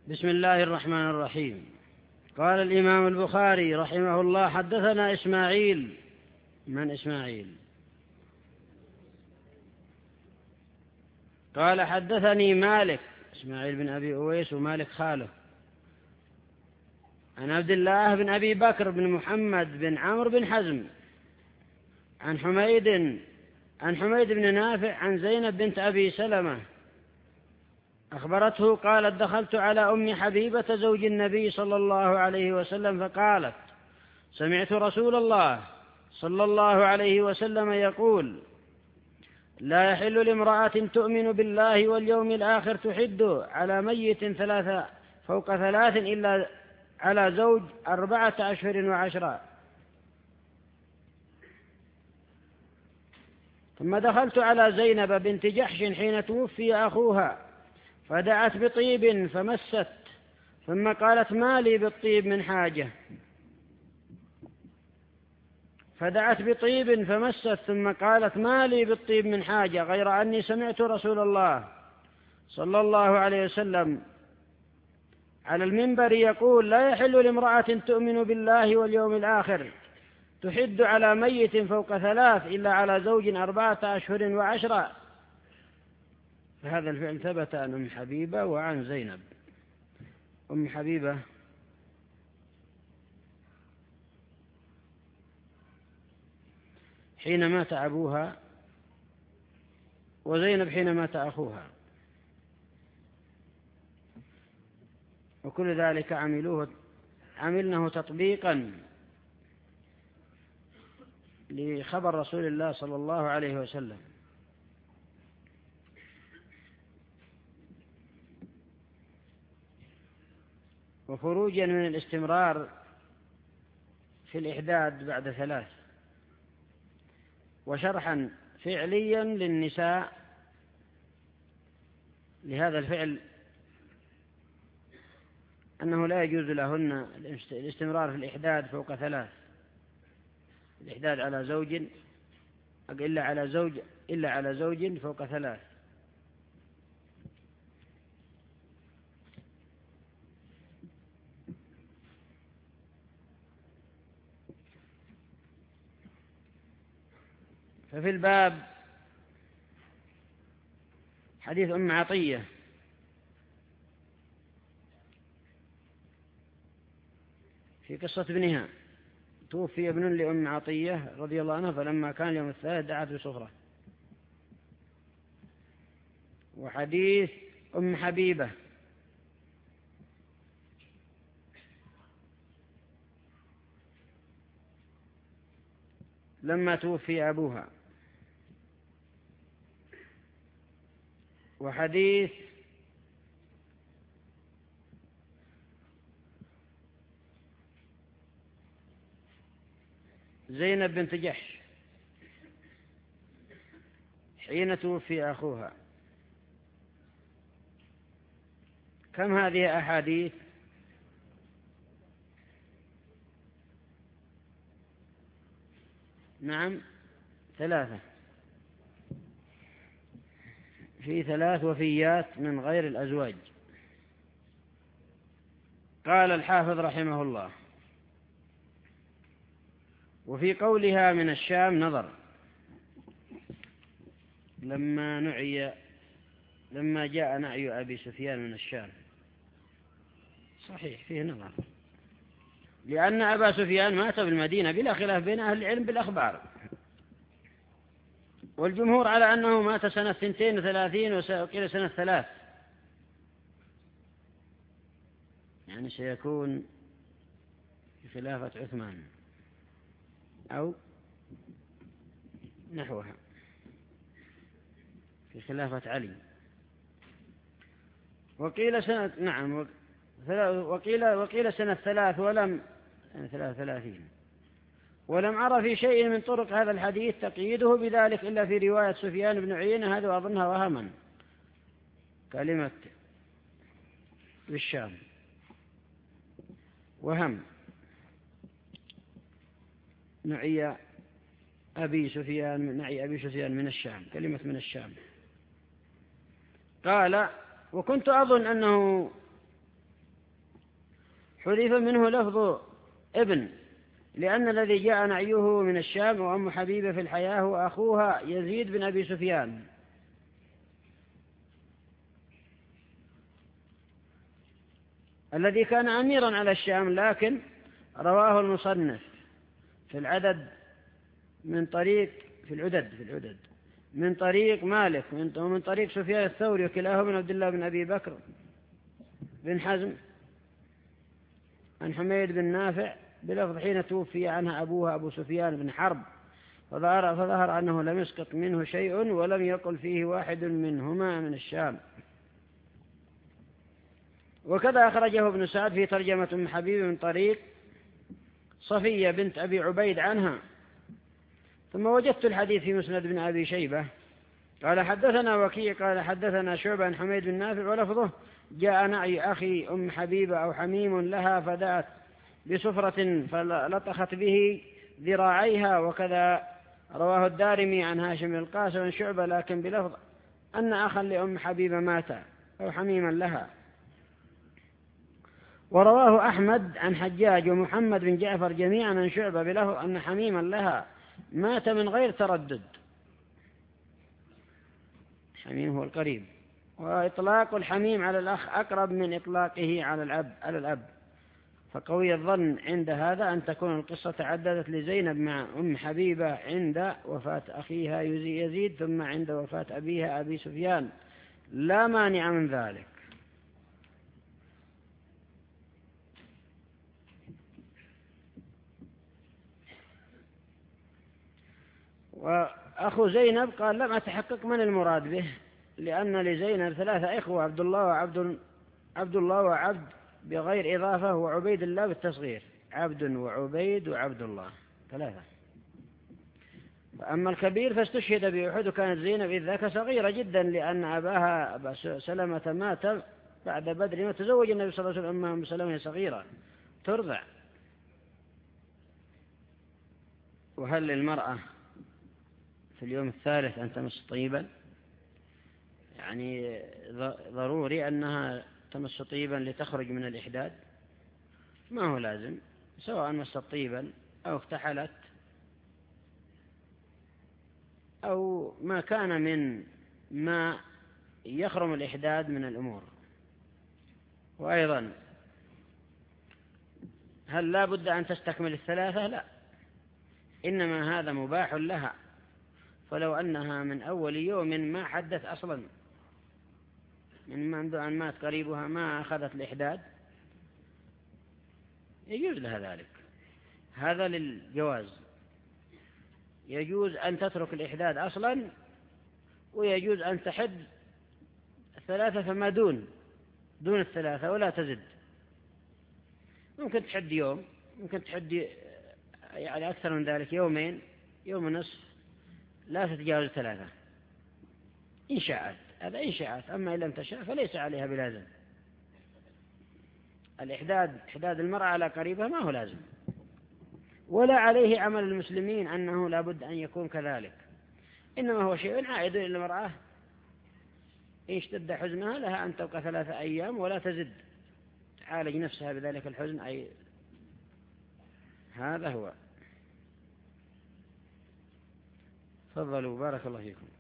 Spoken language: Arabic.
بسم الله الرحمن الرحيم. قال الإمام البخاري رحمه الله: حدثنا إسماعيل. من إسماعيل؟ قال: حدثني مالك، إسماعيل بن أبي أويس ومالك خاله، عن عبد الله بن أبي بكر بن محمد بن عمرو بن حزم، عن حميد بن نافع عن زينب بنت أبي سلمة أخبرته قالت: دخلت على أم حبيبة زوج النبي صلى الله عليه وسلم فقالت: سمعت رسول الله صلى الله عليه وسلم يقول: لا يحل لامرأة تؤمن بالله واليوم الآخر تحد على ميت فوق ثلاث إلا على زوج 4 أشهر و10. ثم دخلت على زينب بنت جحش حين توفي أخوها فدعت بطيب فمست، ثم قالت: ما لي بالطيب من حاجة. فدعت بطيب فمست، ثم قالت: ما لي بالطيب من حاجة غير أني سمعت رسول الله صلى الله عليه وسلم على المنبر يقول: لا يحل لامرأة تؤمن بالله واليوم الآخر تحد على ميت فوق 3 إلا على زوج 4 أشهر و10. فهذا الفعل ثبت عن أم حبيبة وعن زينب. أم حبيبة حين مات أبوها، وزينب حين مات أخوها، وكل ذلك عملناه تطبيقا لخبر رسول الله صلى الله عليه وسلم. وخروجا من الاستمرار في الإحداد بعد 3، وشرحا فعليا للنساء لهذا الفعل، أنه لا يجوز لهن الاستمرار في الإحداد فوق 3، الإحداد على زوج إلا على زوج فوق 3. ففي الباب حديث أم عطية في قصة ابنها، توفي ابن لأم عطية رضي الله عنها، فلما كان يوم 3 دعت بصفرة. وحديث أم حبيبة لما توفي أبوها. وحديث زينب بنت جحش حين توفي أخوها. كم هذه أحاديث؟ نعم 3، في 3 وفيات من غير الأزواج. قال الحافظ رحمه الله: وفي قولها من الشام نظر، لما جاء نعي أبي سفيان من الشام، صحيح فيه نظر، لأن أبا سفيان مات بالمدينة بلا خلاف بين أهل العلم بالأخبار، والجمهور على أنه مات سنة 32 وقيل سنة 3، يعني سيكون في خلافة عثمان أو نحوها، في خلافة علي. وقيل سنة وقيل سنة 3 33. ولم أرى في شيء من طرق هذا الحديث تقييده بذلك إلا في رواية سفيان بن عيينة، هذا أظنها وهما، كلمة بالشام وهم، نعي أبي سفيان من الشام، كلمة من الشام. قال: وكنت أظن أنه حذف منه لفظ ابن، لأن الذي جاء نعيه من الشام وأم حبيبة في الحياة وأخوها يزيد بن أبي سفيان، الذي كان أميرا على الشام، لكن رواه المصنف في العدد من طريق في العدد من طريق مالك ومن طريق سفيان الثوري، وكلاهما من عبد الله بن أبي بكر بن حزم عن حميد بن نافع بلفظ حين توفي عنها أبوها أبو سفيان بن حرب، فظهر أنه لم يسقط منه شيء ولم يقل فيه واحد منهما من الشام. وكذا أخرجه ابن سعد في ترجمة أم حبيبة من طريق صفية بنت أبي عبيد عنها. ثم وجدت الحديث في مسند بن أبي شيبة قال حدثنا وكيع قال حدثنا شعبة عن حميد بن نافع ولفظه جاء نعي أخي أم حبيبة أو حميم لها فدأت بسفرة فلطخت به ذراعيها. وكذا رواه الدارمي عن هاشم بن القاسم عن شعبة لكن بلفظ أن أخا لأم حبيبة مات أو حميما لها. ورواه أحمد عن حجاج ومحمد بن جعفر جميعا عن شعبة بلفظ أن حميما لها مات من غير تردد. حميم هو القريب، وإطلاق الحميم على الأخ أقرب من إطلاقه على الأب، فقوي الظن عند هذا أن تكون القصة تعددت لزينب مع أم حبيبة عند وفاة أخيها يزيد ثم عند وفاة أبيها أبي سفيان، لا مانع من ذلك. وأخو زينب قال لم أتحقق من المراد به، لأن لزينب 3 إخوة، عبد الله وعبد بغير إضافة، وعبيد الله بالتصغير، عبد وعبيد وعبد الله 3. فأما الكبير فاستشهد بأحد، وكانت زينب إذ ذاك صغيرة جدا، لأن أباها أبا سلمة مات بعد بدر وتزوج النبي صلى الله عليه وسلم أم سلمة صغيرة ترضع. وهل للمرأة في اليوم الثالث أن تمس طيبا؟ يعني ضروري أنها تمس طيبا لتخرج من الإحداد؟ ما هو لازم، سواء مست طيبا أو اكتحلت أو ما كان من ما يخرم الإحداد من الأمور. وأيضا هل لا بد أن تستكمل 3؟ لا، إنما هذا مباح لها. فلو أنها من أول يوم ما حدث أصلا، من منذ أن مات قريبها ما أخذت الإحداد، يجوز لها ذلك. هذا للجواز، يجوز أن تترك الإحداد أصلا، ويجوز أن تحد 3 فما دون 3 ولا تزد. ممكن تحد يوم، ممكن تحد يعني أكثر من ذلك، يومين، يوم ونصف، لا تتجاوز 3 إن شاءت. هذا إن شاءت، أما إن لم تشاء فليس عليها بلازم. إحداد المرأة على قريبها ما هو لازم، ولا عليه عمل المسلمين أنه لا بد أن يكون كذلك، إنما هو شيء عائد للمرأة. إن اشتد حزنها لها أن تبقى 3 أيام ولا تزد، تعالج نفسها بذلك الحزن. أي هذا هو. تفضلوا بارك الله فيكم.